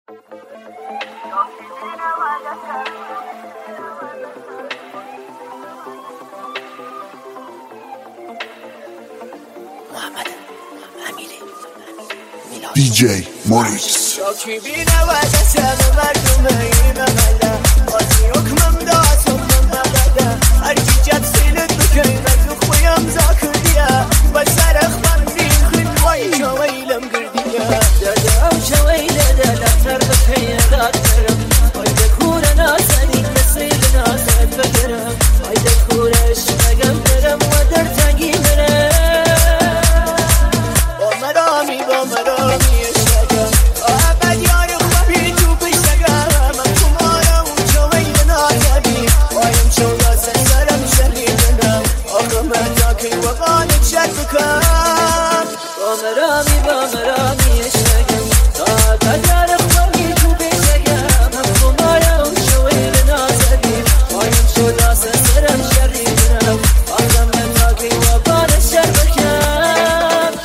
DJ Morix شاکی بینه و دستم مردم ایمه قاضی حکمم داتم ممده هرکی جد سیلت بکنی مردو خویم زاکردیه و سر اخبار میخوین وای شویلم گردیه دادا او شویله دلتر بکنی دادترم وای دکوره ناسنی نسیل ناسد بگرم وای دکوره شمگم درم و در تنگی منم با مرامی بامرامی اشتاقم تا قدر خواهی تو بشگم هم خمایا و شویل نازدیم پایم شد آسه سرم شری کنم آدم نتاقی و بان شر بکم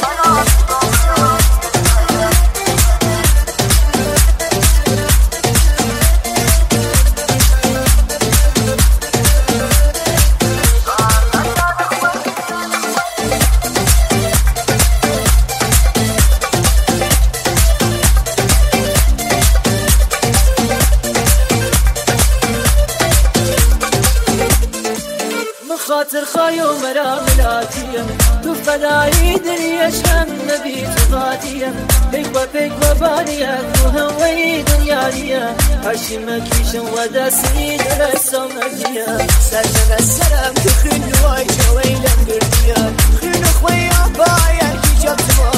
خاطر خواهی و مراملاتیم تو فدایی دنیاش هم نبی تفاتیم پیک و بانیم تو هموی دنیاییم هرشی مکیشم و دستی درستم ندیم سرجن سرم تو خیلی وای جویلم گردیم خیلی خویم باید کی جبت ما